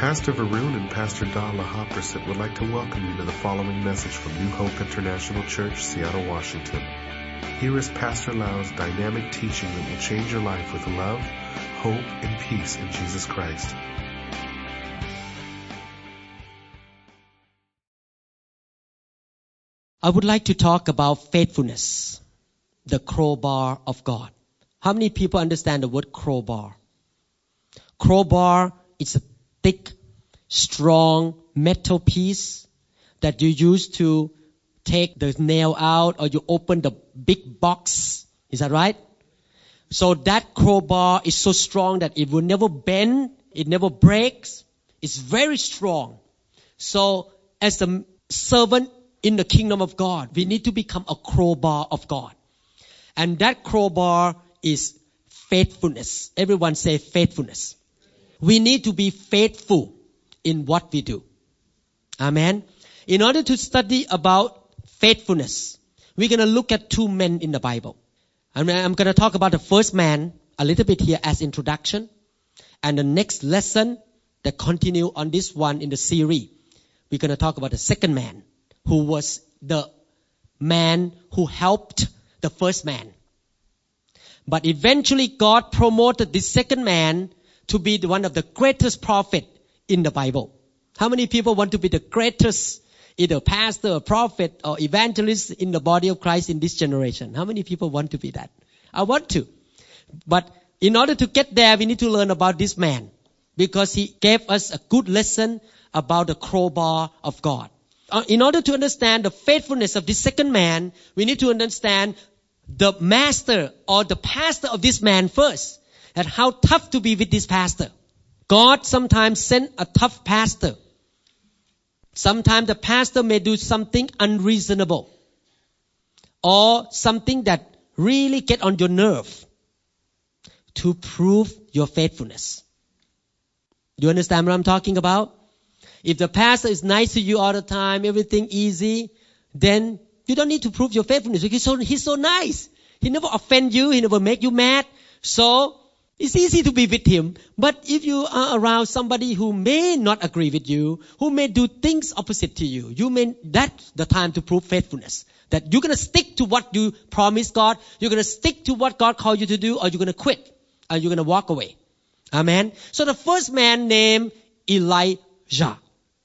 Pastor Varun and Pastor Dala Hopperset would like to welcome you to the following message from New Hope International Church, Seattle, Washington. Here is Pastor Lau's dynamic teaching that will change your life with love, hope, and peace in Jesus Christ. I would like to talk about faithfulness, the crowbar of God. How many people understand the word crowbar? Crowbar is a thick, strong metal piece that you use to take the nail out, or you open the big box. Is that right? So that crowbar is so strong that it will never bend, it never breaks. It's very strong. So as a servant in the kingdom of God, we need to become a crowbar of God. And that crowbar is faithfulness. Everyone say faithfulness. We need to be faithful in what we do. Amen. In order to study about faithfulness, we're going to look at two men in the Bible. I'm going to talk about the first man a little bit here as introduction. And the next lesson that continue on this one in the series, we're going to talk about the second man, who was the man who helped the first man. But eventually God promoted this second man to be one of the greatest prophet in the Bible. How many people want to be the greatest, either pastor or prophet or evangelist in the body of Christ in this generation? How many people want to be that? I want to. But in order to get there, we need to learn about this man, because he gave us a good lesson about the crowbar of God. In order to understand the faithfulness of this second man, we need to understand the master or the pastor of this man first, and how tough to be with this pastor. God sometimes send a tough pastor. Sometimes the pastor may do something unreasonable or something that really get on your nerve to prove your faithfulness. Do you understand what I'm talking about? If the pastor is nice to you all the time, everything easy, then you don't need to prove your faithfulness, because he's so nice. He never offend you. He never make you mad. So it's easy to be with him. But if you are around somebody who may not agree with you, who may do things opposite to you, that's the time to prove faithfulness. That you're going to stick to what you promised God. You're going to stick to what God called you to do, or you're going to quit, or you're going to walk away. Amen. So the first man named Elijah.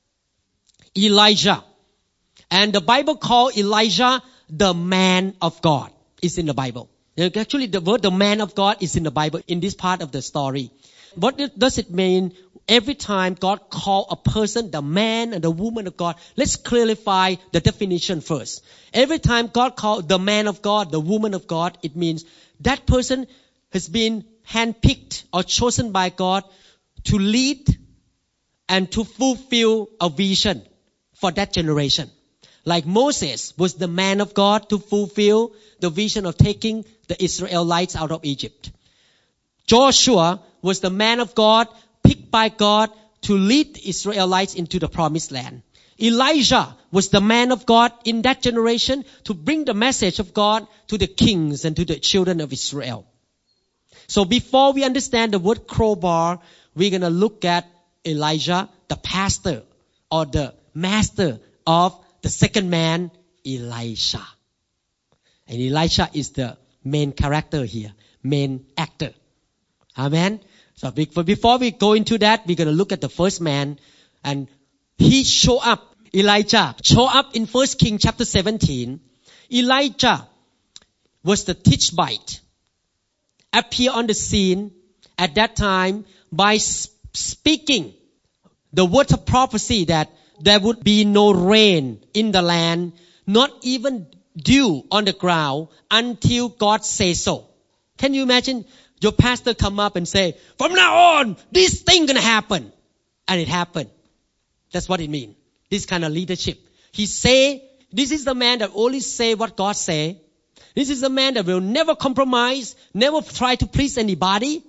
And the Bible called Elijah the man of God. It's in the Bible. Actually, the word the man of God is in the Bible in this part of the story. What does it mean every time God called a person the man and the woman of God? Let's clarify the definition first. Every time God called the man of God, the woman of God, it means that person has been handpicked or chosen by God to lead and to fulfill a vision for that generation. Like Moses was the man of God to fulfill the vision of taking the Israelites out of Egypt. Joshua was the man of God picked by God to lead the Israelites into the promised land. Elijah was the man of God in that generation to bring the message of God to the kings and to the children of Israel. So before we understand the word crowbar, we're going to look at Elijah, the pastor or the master of the second man, Elisha. And Elisha is the main character here, main actor. Amen. So before we go into that, we're going to look at the first man. And he show up, Elijah, show up in 1 Kings chapter 17. Elijah was the Tishbite, appear on the scene at that time by speaking the word of prophecy that there would be no rain in the land, not even dew on the ground until God says so. Can you imagine your pastor come up and say, from now on, this thing gonna happen. And it happened. That's what it means. This kind of leadership. He say, this is the man that only say what God say. This is the man that will never compromise, never try to please anybody.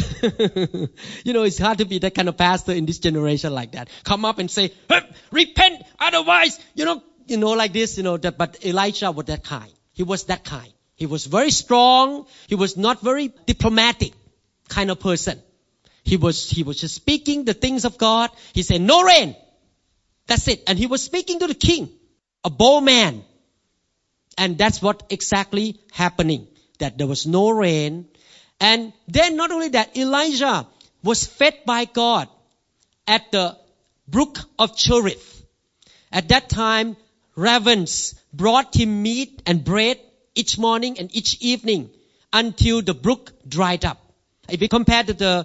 It's hard to be that kind of pastor in this generation like that. Come up and say, hey, repent, otherwise, like this, but Elijah was that kind. He was that kind. He was very strong. He was not very diplomatic kind of person. He was just speaking the things of God. He said, no rain. That's it. And he was speaking to the king, a bold man. And that's what exactly happening, that there was no rain. And then not only that, Elijah was fed by God at the brook of Cherith. At that time, ravens brought him meat and bread each morning and each evening until the brook dried up. If you compare to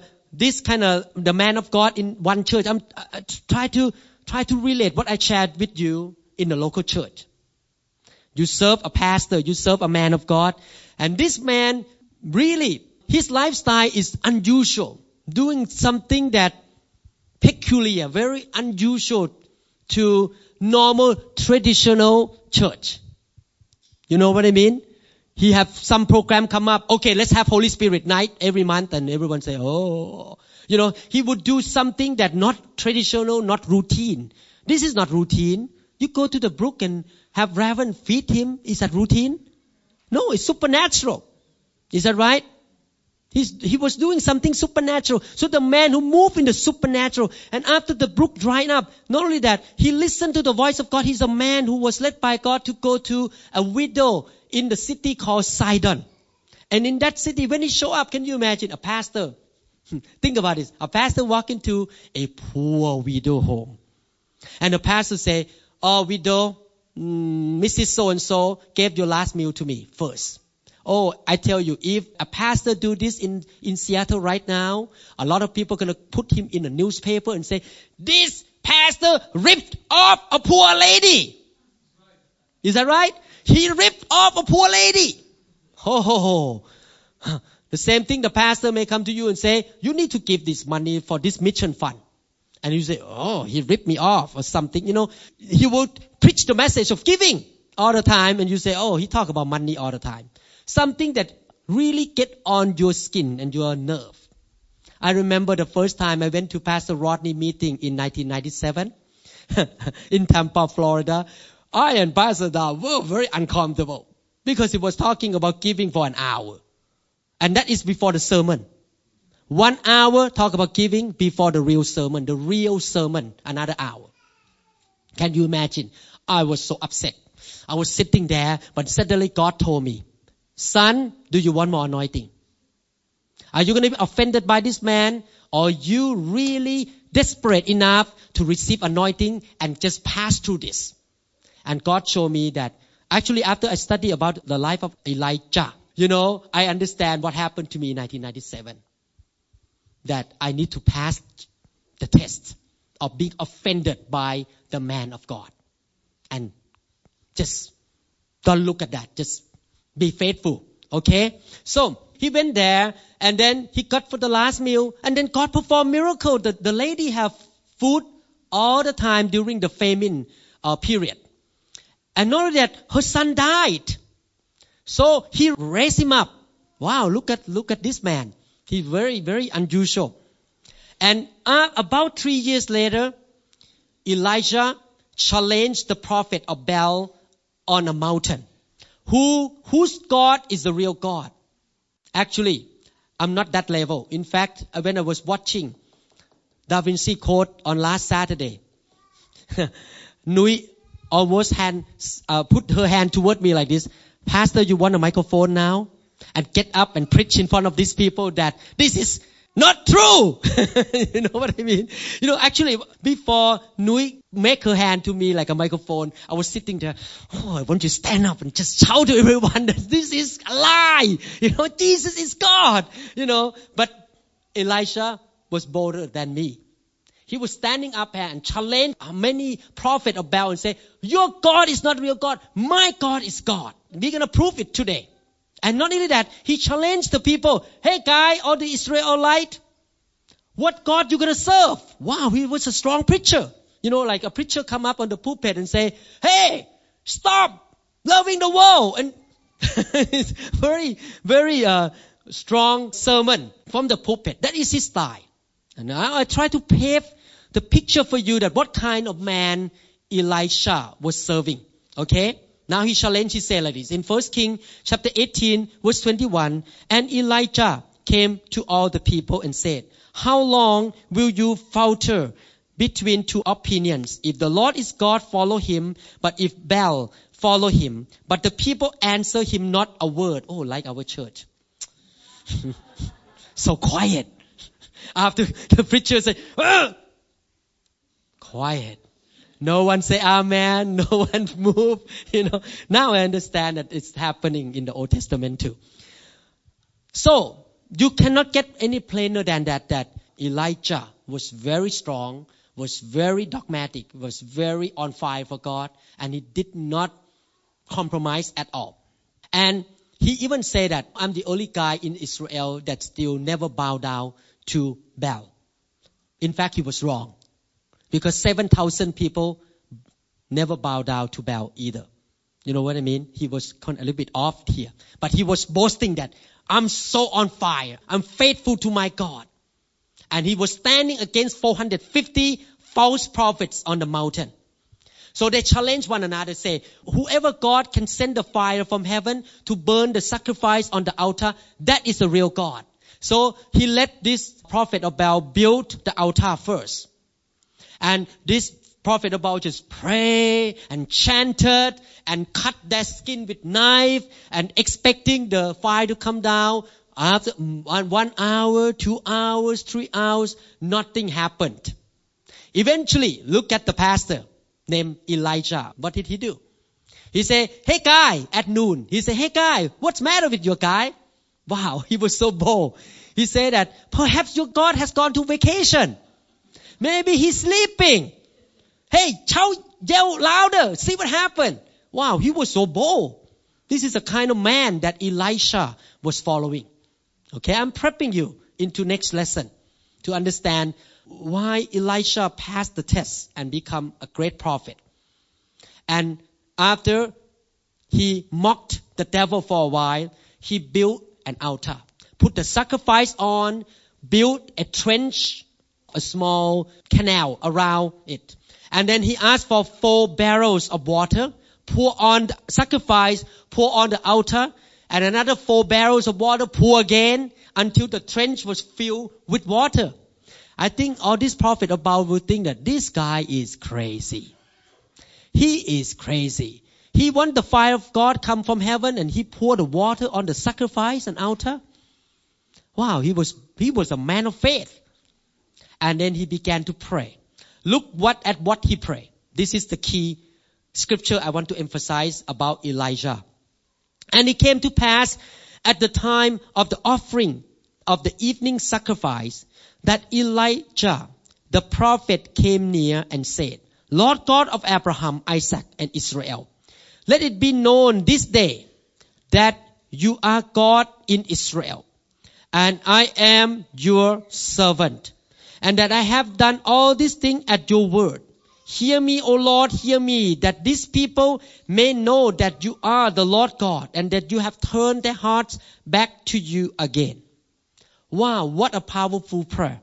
the man of God in one church, I'm try to relate what I shared with you in the local church. You serve a pastor, you serve a man of God, and this man really, his lifestyle is unusual, doing something that peculiar, very unusual to normal traditional church. You know what I mean? He have some program come up. Okay, let's have Holy Spirit night every month, and everyone say, oh. You know, he would do something that not traditional, not routine. This is not routine. You go to the brook and have raven feed him. Is that routine? No, it's supernatural. Is that right? He was doing something supernatural. So the man who moved in the supernatural, and after the brook dried up, not only that, he listened to the voice of God. He's a man who was led by God to go to a widow in the city called Sidon. And in that city, when he showed up, can you imagine a pastor? Think about this. A pastor walk into a poor widow home. And the pastor say, oh, widow, Mrs. So-and-so gave your last meal to me first. Oh, I tell you, if a pastor do this in Seattle right now, a lot of people are going to put him in a newspaper and say, this pastor ripped off a poor lady. Is that right? He ripped off a poor lady. Ho, ho, ho. The same thing, the pastor may come to you and say, you need to give this money for this mission fund. And you say, oh, he ripped me off or something. You know, he will preach the message of giving all the time. And you say, oh, he talk about money all the time. Something that really get on your skin and your nerve. I remember the first time I went to Pastor Rodney meeting in 1997 in Tampa, Florida. I and Pastor Da were very uncomfortable because he was talking about giving for an hour. And that is before the sermon. 1 hour talk about giving before the real sermon. The real sermon, another hour. Can you imagine? I was so upset. I was sitting there, but suddenly God told me, son, do you want more anointing? Are you going to be offended by this man? Or are you really desperate enough to receive anointing and just pass through this? And God showed me that actually after I studied about the life of Elijah, you know, I understand what happened to me in 1997. That I need to pass the test of being offended by the man of God. And just don't look at that. Just be faithful. Okay? So, he went there and then he got for the last meal and then God performed miracle. The lady have food all the time during the famine period. And not only that, her son died. So, he raised him up. Wow, look at this man. He's very, very unusual. And about 3 years later, Elijah challenged the prophet of Baal on a mountain. Whose God is the real God? Actually, I'm not that level. In fact, when I was watching Da Vinci Code on last Saturday, Nui almost put her hand toward me like this. Pastor, you want a microphone now? And get up and preach in front of these people that this is not true. You know what I mean? You know, actually, before Nui make her hand to me like a microphone, I was sitting there. Oh, I want to stand up and just shout to everyone that this is a lie. You know, Jesus is God. You know, but Elisha was bolder than me. He was standing up here and challenged many prophets of Baal and say, your God is not real God. My God is God. We're going to prove it today. And not only that, he challenged the people. Hey guy, all the Israelite, what God you going to serve? Wow, he was a strong preacher. You know, like a preacher come up on the pulpit and say, hey, stop loving the world. And it's very, very strong sermon from the pulpit. That is his style. And now I try to paint the picture for you that what kind of man Elisha was serving. Okay? Now he challenged, he said like this. In 1 Kings chapter 18, verse 21, and Elijah came to all the people and said, How long will you falter between two opinions? If the Lord is God, follow him. But if Baal, follow him. But the people answer him not a word. Oh, like our church. So quiet. After the preacher say, quiet. No one say amen. No one move. Now I understand that it's happening in the Old Testament too. So you cannot get any plainer than that Elijah was very strong, was very dogmatic, was very on fire for God, and he did not compromise at all. And he even said that I'm the only guy in Israel that still never bow down to Baal. In fact, he was wrong. Because 7,000 people never bow down to Baal either. You know what I mean? He was a little bit off here. But he was boasting that I'm so on fire. I'm faithful to my God. And he was standing against 450 false prophets on the mountain. So they challenge one another, say, whoever God can send the fire from heaven to burn the sacrifice on the altar, that is the real God. So he let this prophet of Baal build the altar first. And this prophet of Baal just prayed and chanted and cut their skin with knife and expecting the fire to come down. After 1 hour, 2 hours, 3 hours, nothing happened. Eventually, look at the pastor named Elijah. What did he do? He said, hey guy, at noon. He said, hey guy, what's the matter with your guy? Wow, he was so bold. He said that perhaps your God has gone to vacation. Maybe he's sleeping. Hey, yell louder. See what happened. Wow, he was so bold. This is the kind of man that Elisha was following. Okay, I'm prepping you into next lesson to understand why Elisha passed the test and become a great prophet. And after he mocked the devil for a while, he built an altar, put the sacrifice on, built a trench, a small canal around it. And then he asked for 4 barrels of water, pour on the sacrifice, pour on the altar, and another 4 barrels of water, pour again until the trench was filled with water. I think all these prophets of Baal will think that this guy is crazy. He is crazy. He want the fire of God come from heaven and he poured the water on the sacrifice and altar. Wow, he was a man of faith. And then he began to pray. Look at what he prayed. This is the key scripture I want to emphasize about Elijah. And it came to pass at the time of the offering of the evening sacrifice that Elijah, the prophet, came near and said, Lord God of Abraham, Isaac, and Israel, let it be known this day that you are God in Israel, and I am your servant, and that I have done all these things at your word. Hear me, O Lord, hear me, that these people may know that you are the Lord God, and that you have turned their hearts back to you again. Wow, what a powerful prayer.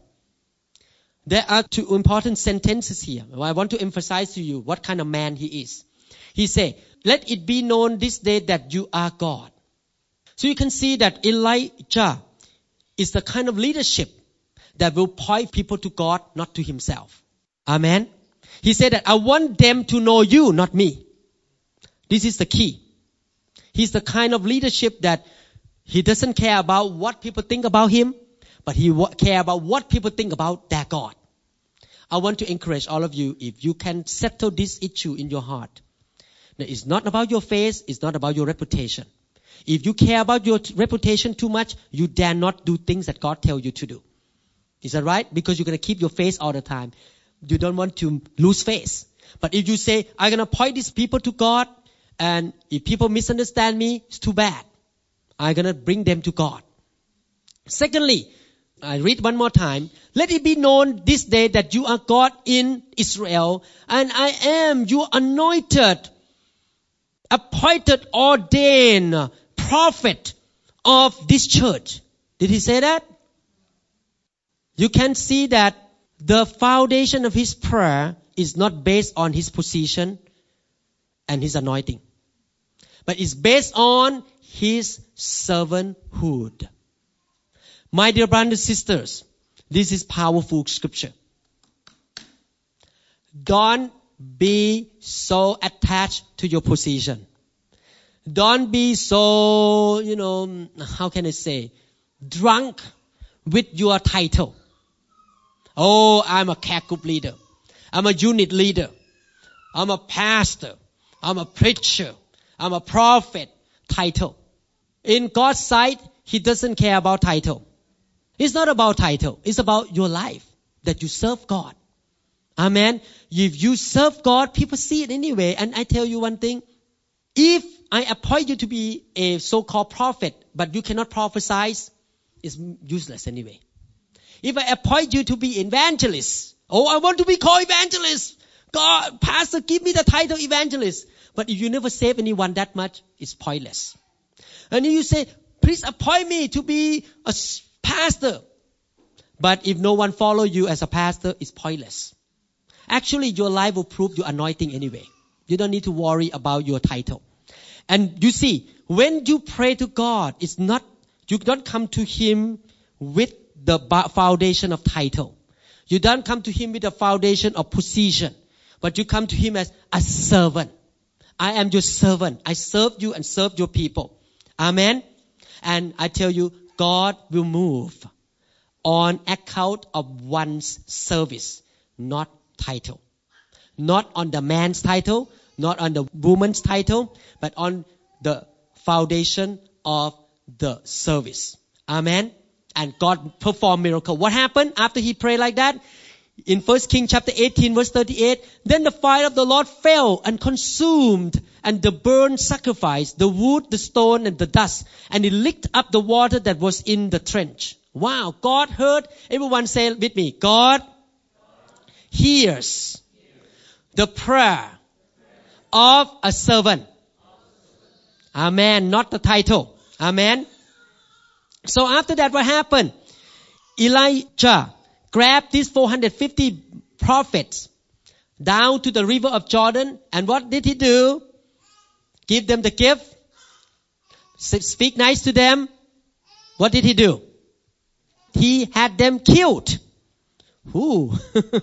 There are 2 important sentences here. I want to emphasize to you what kind of man he is. He said, let it be known this day that you are God. So you can see that Elijah is the kind of leadership that will point people to God, not to himself. Amen. He said that I want them to know you, not me. This is the key. He's the kind of leadership that he doesn't care about what people think about him, but he care about what people think about their God. I want to encourage all of you, if you can settle this issue in your heart. Now, it's not about your face, it's not about your reputation. If you care about your reputation too much, you dare not do things that God tells you to do. Is that right? Because you're going to keep your face all the time. You don't want to lose face. But if you say, I'm going to point these people to God, and if people misunderstand me, it's too bad. I'm going to bring them to God. Secondly, I read one more time. Let it be known this day that you are God in Israel, and I am your anointed, appointed, ordained prophet of this church. Did he say that? You can see that the foundation of his prayer is not based on his position and his anointing, but it's based on his servanthood. My dear brothers and sisters, This is powerful scripture. Don't be so attached to your position. Don't be so, how can I say, drunk with your title. Oh, I'm a care group leader. I'm a unit leader. I'm a pastor. I'm a preacher. I'm a prophet. Title. In God's sight, He doesn't care about title. It's not about title. It's about your life, that you serve God. Amen. If you serve God, people see it anyway. And I tell you one thing. If I appoint you to be a so-called prophet, but you cannot prophesy, it's useless anyway. If I appoint you to be evangelist, I want to be called evangelist. God, pastor, give me the title evangelist. But if you never save anyone that much, it's pointless. And you say, please appoint me to be a pastor. But if no one follow you as a pastor, it's pointless. Actually, your life will prove your anointing anyway. You don't need to worry about your title. And you see, when you pray to God, you don't come to Him with the foundation of title. You don't come to Him with the foundation of position. But you come to Him as a servant. I am your servant. I serve you and serve your people. Amen. And I tell you, God will move on account of one's service, not title. Not on the man's title, not on the woman's title, but on the foundation of the service. Amen. And God performed miracle. What happened after he prayed like that? In 1 Kings chapter 18 verse 38, then the fire of the Lord fell and consumed and the burnt sacrifice, the wood, the stone and the dust, and it licked up the water that was in the trench. Wow, God heard. Everyone say with me, God hears the prayer of a servant. Amen. Not the title. Amen. So after that, what happened? Elijah grabbed these 450 prophets down to the river of Jordan. And what did he do? Give them the gift. Speak nice to them. What did he do? He had them killed. Ooh.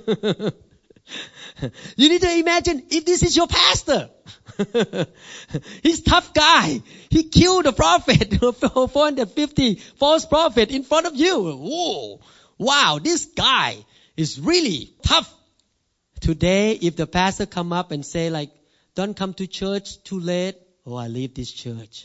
You need to imagine if this is your pastor. He's a tough guy. He killed a prophet, 450 false prophet in front of you. Whoa. Wow, this guy is really tough. Today, if the pastor come up and say like, don't come to church too late. Oh, I leave this church.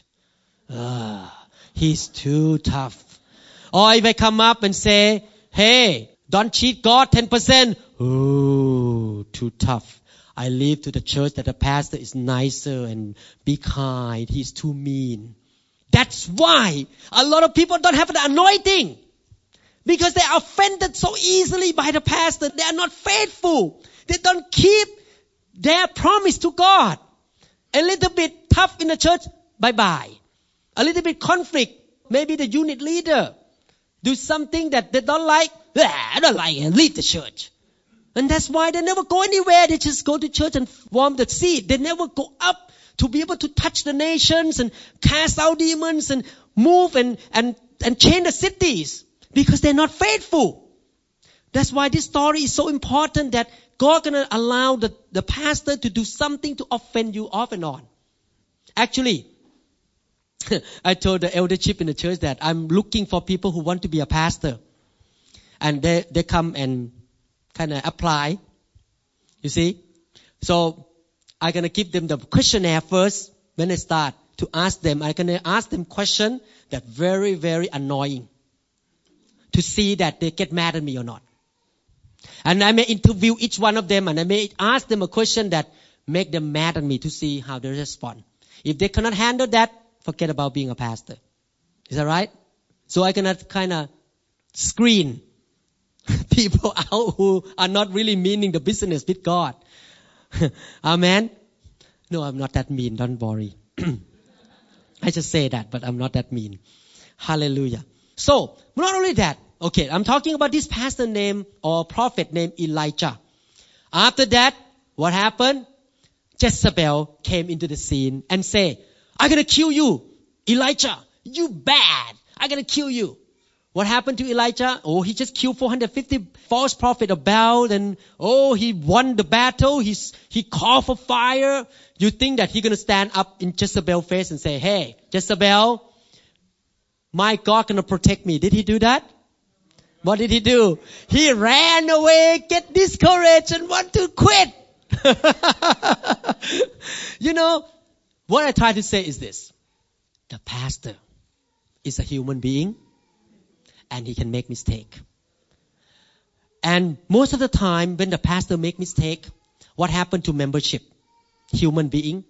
He's too tough. Or if I come up and say, hey, don't cheat God 10%. Oh, too tough. I leave to the church that the pastor is nicer and be kind. He's too mean. That's why a lot of people don't have the anointing. Because they are offended so easily by the pastor. They are not faithful. They don't keep their promise to God. A little bit tough in the church, bye-bye. A little bit conflict, maybe the unit leader do something that they don't like. I don't like it, leave the church. And that's why they never go anywhere. They just go to church and form the seed. They never go up to be able to touch the nations and cast out demons and move and change the cities. Because they're not faithful. That's why this story is so important, that God gonna allow the pastor to do something to offend you off and on. Actually, I told the eldership in the church that I'm looking for people who want to be a pastor. And they come and kind of apply. You see? So I'm going to give them the questionnaire first when they start to ask them. I'm going to ask them questions that very, very annoying, to see that they get mad at me or not. And I may interview each one of them, and I may ask them a question that make them mad at me to see how they respond. If they cannot handle that, forget about being a pastor. Is that right? So I cannot kind of screen people out who are not really meaning the business with God. Amen? No, I'm not that mean. Don't worry. I just say that, but I'm not that mean. Hallelujah. So, not only that, okay, I'm talking about this pastor named or prophet named Elijah. After that, what happened? Jezebel came into the scene and say, I'm going to kill you, Elijah. You bad. I'm going to kill you. What happened to Elijah? Oh, he just killed 450 false prophets of Baal, and he won the battle. He called for fire. You think that he's going to stand up in Jezebel's face and say, hey, Jezebel, my God going to protect me. Did he do that? What did he do? He ran away, get discouraged, and want to quit. What I try to say is this. The pastor is a human being, and he can make mistake. And most of the time, when the pastor make mistake, what happened to membership? Human being.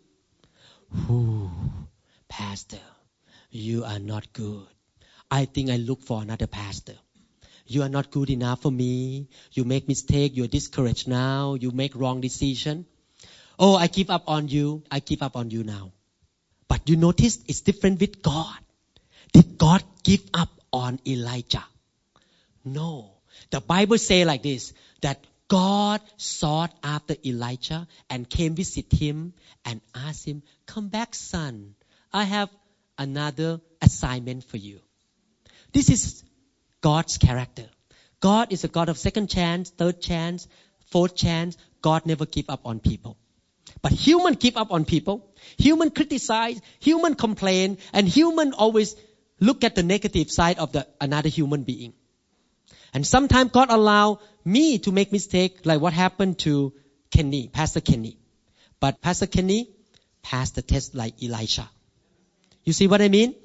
Pastor, you are not good. I think I look for another pastor. You are not good enough for me. You make mistake. You're discouraged now. You make wrong decision. Oh, I give up on you. I give up on you now. But you notice it's different with God. Did God give up on Elijah? No. The Bible say like this, that God sought after Elijah and came visit him and asked him, come back, son. I have another assignment for you. This is God's character. God is a God of second chance, third chance, fourth chance. God never give up on people. But human give up on people. Human criticize, human complain, and human always look at the negative side of another human being. And sometimes God allow me to make mistake, like what happened to Kenny, Pastor Kenny. But Pastor Kenny passed the test like Elisha. You see what I mean?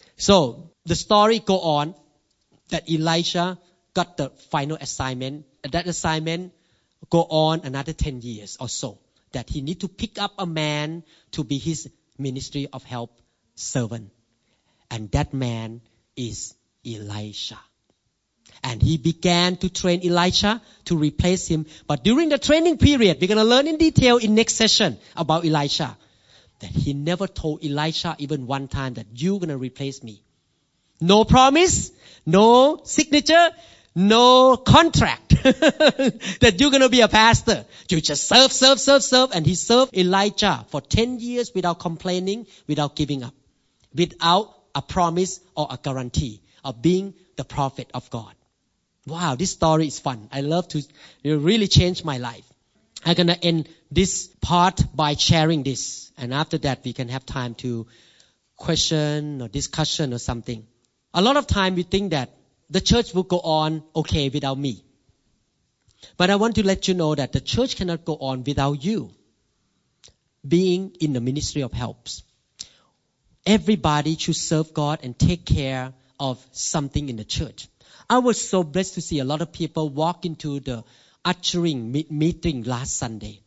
So the story go on that Elisha got the final assignment. That assignment go on another 10 years or so. That he need to pick up a man to be his ministry of help servant. And that man is Elisha. And he began to train Elisha to replace him. But during the training period, we're going to learn in detail in next session about Elisha. That he never told Elisha even one time that you're going to replace me. No promise, no signature, no contract that you're going to be a pastor. You just serve. And he served Elijah for 10 years without complaining, without giving up, without a promise or a guarantee of being the prophet of God. Wow, this story is fun. I love to, it really changed my life. I'm going to end this part by sharing this. And after that, we can have time to question or discussion or something. A lot of time we think that the church will go on okay without me. But I want to let you know that the church cannot go on without you being in the ministry of helps. Everybody should serve God and take care of something in the church. I was so blessed to see a lot of people walk into the ushering meeting last Sunday.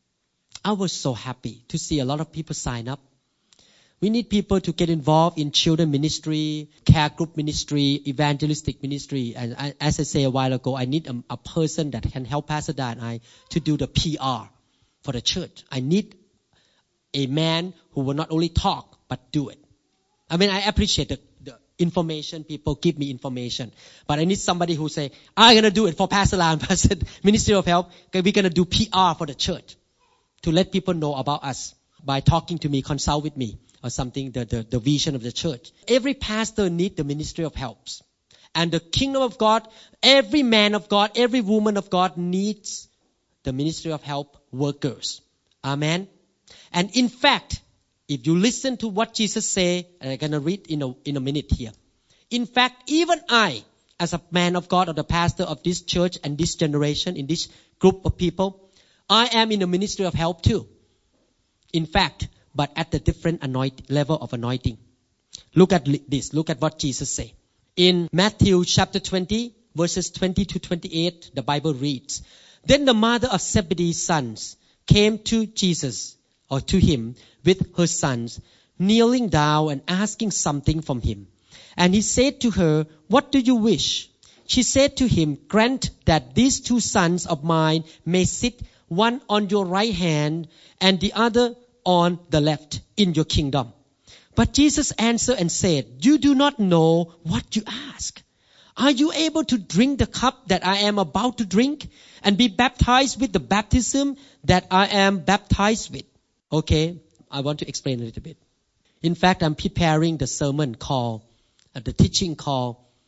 I was so happy to see a lot of people sign up. We need people to get involved in children ministry, care group ministry, evangelistic ministry. And as I said a while ago, I need a person that can help Pastor Da and I to do the PR for the church. I need a man who will not only talk, but do it. I mean, I appreciate the information. People give me information. But I need somebody who say, I'm going to do it for Pastor La and Pastor Ministry of Help. We're going to do PR for the church to let people know about us by talking to me, consult with me. Or something, the vision of the church. Every pastor needs the ministry of helps. And the kingdom of God, every man of God, every woman of God needs the ministry of help workers. Amen. And in fact, if you listen to what Jesus said, and I'm going to read in a minute here. In fact, even I, as a man of God or the pastor of this church and this generation, in this group of people, I am in the ministry of help too. In fact, but at the different level of anointing. Look at this. Look at what Jesus said. In Matthew chapter 20, verses 20 to 28, the Bible reads, Then the mother of Zebedee's sons came to Jesus, or to him, with her sons, kneeling down and asking something from him. And he said to her, What do you wish? She said to him, Grant that these two sons of mine may sit, one on your right hand and the other on the left in your kingdom. But Jesus answered and said, You do not know what you ask. Are you able to drink the cup that I am about to drink and be baptized with the baptism that I am baptized with? Okay, I want to explain a little bit. In fact, I'm preparing the sermon called, the teaching called,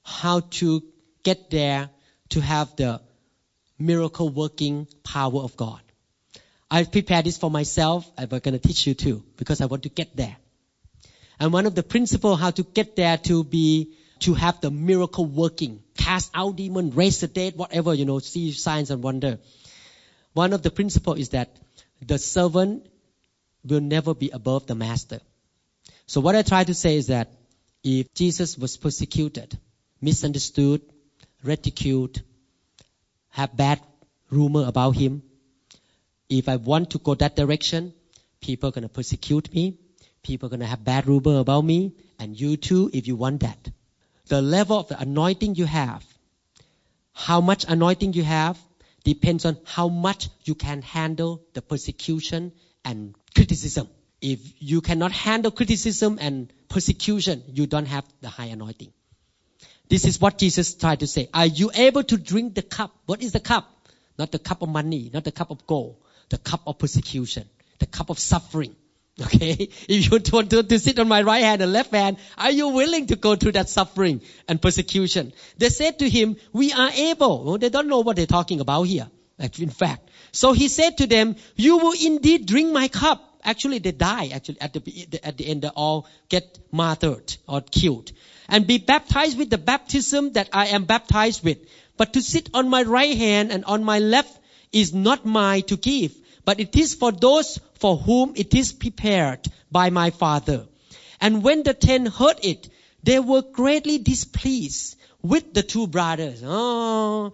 how to get there to have the miracle working power of God. I prepared this for myself. I'm going to teach you too because I want to get there. And one of the principles how to get there to have the miracle working, cast out demon, raise the dead, whatever, see signs and wonder. One of the principles is that the servant will never be above the master. So what I try to say is that if Jesus was persecuted, misunderstood, ridiculed, have bad rumor about him, if I want to go that direction, people are going to persecute me. People are going to have bad rumor about me. And you too, if you want that. The level of the anointing you have, how much anointing you have, depends on how much you can handle the persecution and criticism. If you cannot handle criticism and persecution, you don't have the high anointing. This is what Jesus tried to say. Are you able to drink the cup? What is the cup? Not the cup of money, not the cup of gold. The cup of persecution, the cup of suffering. Okay? If you want to sit on my right hand and left hand, are you willing to go through that suffering and persecution? They said to him, we are able. Well, they don't know what they're talking about here, in fact. So he said to them, you will indeed drink my cup. Actually, they die. Actually, at the end, they all get martyred or killed. And be baptized with the baptism that I am baptized with. But to sit on my right hand and on my left is not mine to give, but it is for those for whom it is prepared by my Father. And when the 10 heard it, they were greatly displeased with the two brothers. The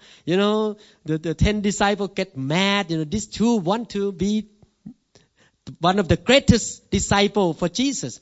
10 disciples get mad. These two want to be one of the greatest disciples for Jesus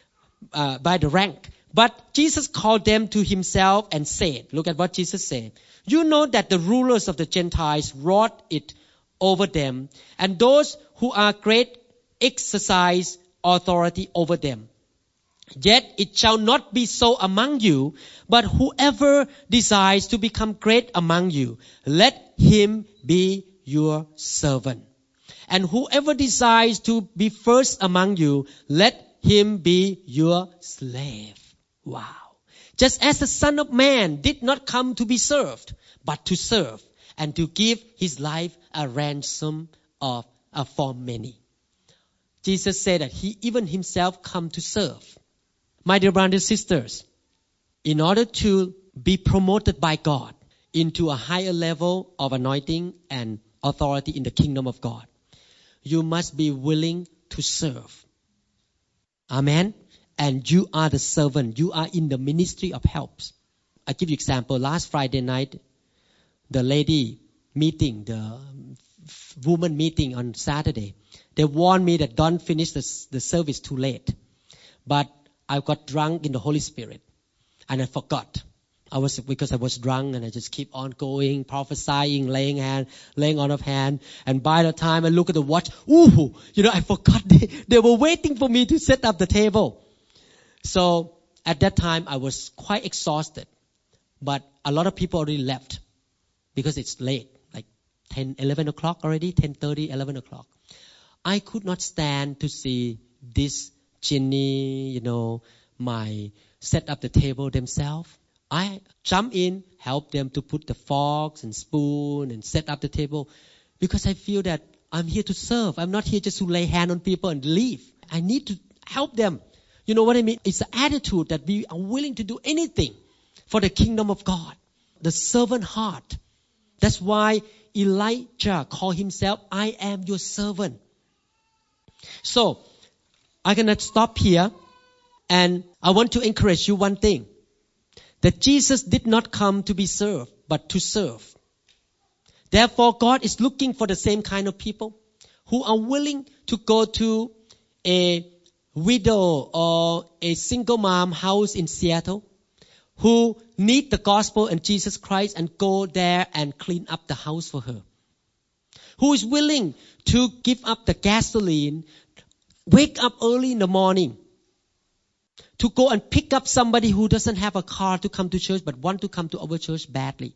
by the rank. But Jesus called them to himself and said, look at what Jesus said. You know that the rulers of the Gentiles lord it over them, and those who are great exercise authority over them. Yet it shall not be so among you, but whoever desires to become great among you, let him be your servant. And whoever desires to be first among you, let him be your slave. Wow. Just as the Son of Man did not come to be served, but to serve and to give his life a ransom for many. Jesus said that he even himself come to serve. My dear brothers and sisters, in order to be promoted by God into a higher level of anointing and authority in the kingdom of God, you must be willing to serve. Amen. And you are the servant. You are in the ministry of helps. I give you example. Last Friday night, the lady meeting, the woman meeting on Saturday, they warned me that don't finish the service too late. But I got drunk in the Holy Spirit and I forgot. Because I was drunk and I just keep on going, prophesying, laying on of hand. And by the time I look at the watch, I forgot they were waiting for me to set up the table. So at that time I was quite exhausted. But a lot of people already left because it's late, like 10, 11 o'clock already, 10:30, 11 o'clock. I could not stand to see this Jenny, my set up the table themselves. I jump in, help them to put the forks and spoon and set up the table because I feel that I'm here to serve. I'm not here just to lay hand on people and leave. I need to help them. You know what I mean? It's the attitude that we are willing to do anything for the kingdom of God. The servant heart. That's why Elijah called himself, I am your servant. So, I'm going to stop here and I want to encourage you one thing. That Jesus did not come to be served, but to serve. Therefore, God is looking for the same kind of people who are willing to go to a widow or a single mom house in Seattle, who need the gospel and Jesus Christ and go there and clean up the house for her. Who is willing to give up the gasoline, wake up early in the morning, to go and pick up somebody who doesn't have a car to come to church but want to come to our church badly.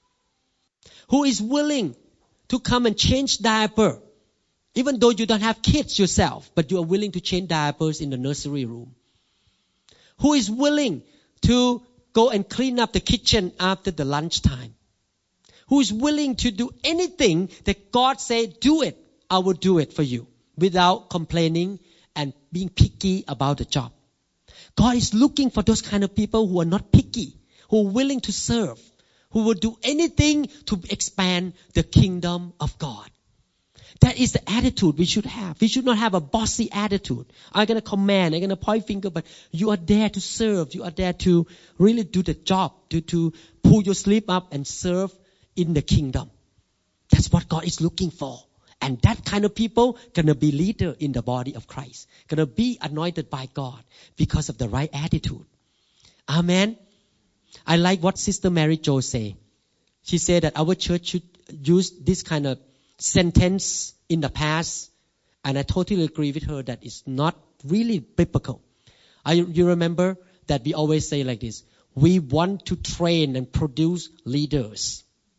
Who is willing to come and change diaper, even though you don't have kids yourself, but you are willing to change diapers in the nursery room. Who is willing to go and clean up the kitchen after the lunchtime? Who is willing to do anything that God said, do it, I will do it for you, without complaining and being picky about the job? God is looking for those kind of people who are not picky, who are willing to serve, who will do anything to expand the kingdom of God. That is the attitude we should have. We should not have a bossy attitude. I'm going to command, I'm going to point finger, but you are there to serve. You are there to really do the job, to pull your sleeve up and serve in the kingdom. That's what God is looking for. And that kind of people going to be leader in the body of Christ. Going to be anointed by God because of the right attitude. Amen. I like what Sister Mary Jo say. She said that our church should use this kind of sentence in the past. And I totally agree with her that it's not really biblical. You remember that we always say like this. We want to train and produce leaders.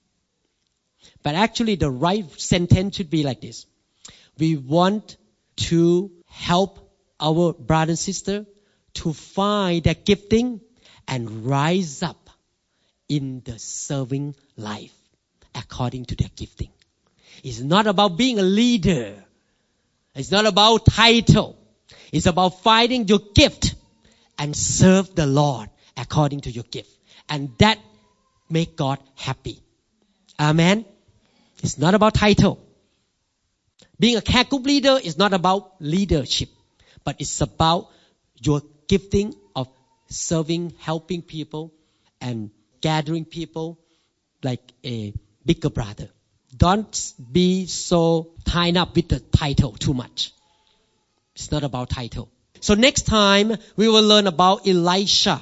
But actually the right sentence should be like this. We want to help our brother and sister to find their gifting and rise up in the serving life according to their gifting. It's not about being a leader. It's not about title. It's about finding your gift and serve the Lord according to your gift. And that make God happy. Amen. It's not about title. Being a care group leader is not about leadership, but it's about your gifting of serving, helping people, and gathering people like a bigger brother. Don't be so tied up with the title too much. It's not about title. So next time we will learn about Elisha.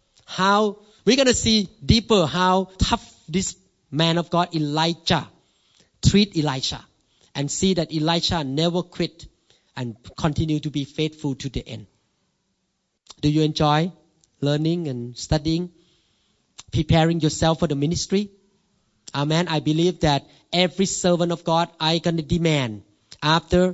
How we're going to see deeper how tough this man of God, Elijah, treat Elisha, and see that Elisha never quit and continue to be faithful to the end. Do you enjoy learning and studying, preparing yourself for the ministry? Amen. I believe that every servant of God, I can demand after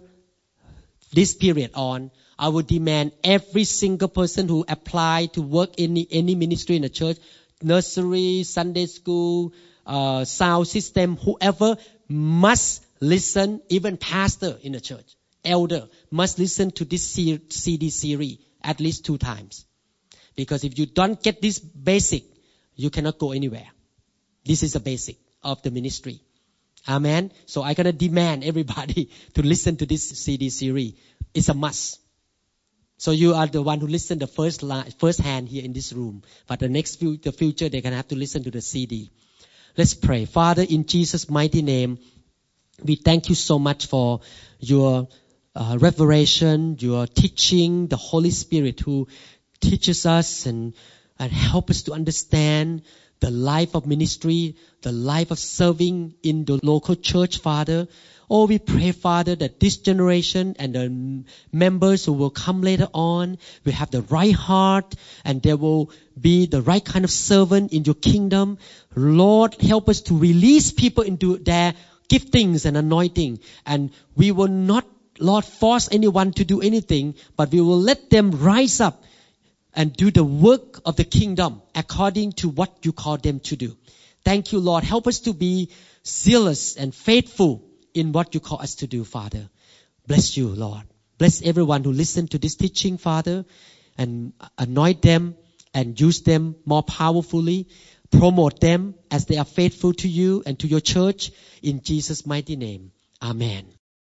this period on, I will demand every single person who apply to work in any ministry in the church, nursery, Sunday school, sound system, whoever must listen, even pastor in the church, elder, must listen to this CD series at least 2 times. Because if you don't get this basic, you cannot go anywhere. This is the basic of the ministry. Amen. So I'm going to demand everybody to listen to this CD series. It's a must. So you are the one who listen the first hand here in this room. But the future, they're going to have to listen to the CD. Let's pray. Father, in Jesus' mighty name, we thank you so much for your revelation, your teaching, the Holy Spirit who teaches us and help us to understand the life of ministry, the life of serving in the local church, Father. Oh, we pray, Father, that this generation and the members who will come later on will have the right heart and they will be the right kind of servant in your kingdom. Lord, help us to release people into their giftings and anointing. And we will not, Lord, force anyone to do anything, but we will let them rise up and do the work of the kingdom according to what you call them to do. Thank you, Lord. Help us to be zealous and faithful in what you call us to do, Father. Bless you, Lord. Bless everyone who listened to this teaching, Father, and anoint them and use them more powerfully. Promote them as they are faithful to you and to your church. In Jesus' mighty name. Amen.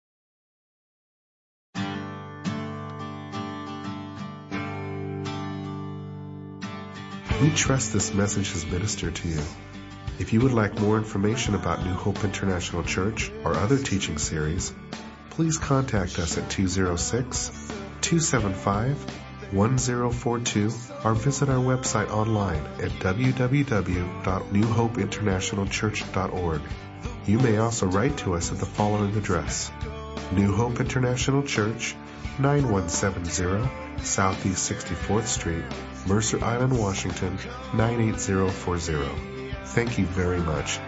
We trust this message has ministered to you. If you would like more information about New Hope International Church or other teaching series, please contact us at 206-275-1042 or visit our website online at www.newhopeinternationalchurch.org. You may also write to us at the following address: New Hope International Church, 9170 Southeast 64th Street, Mercer Island, Washington, 98040. Thank you very much,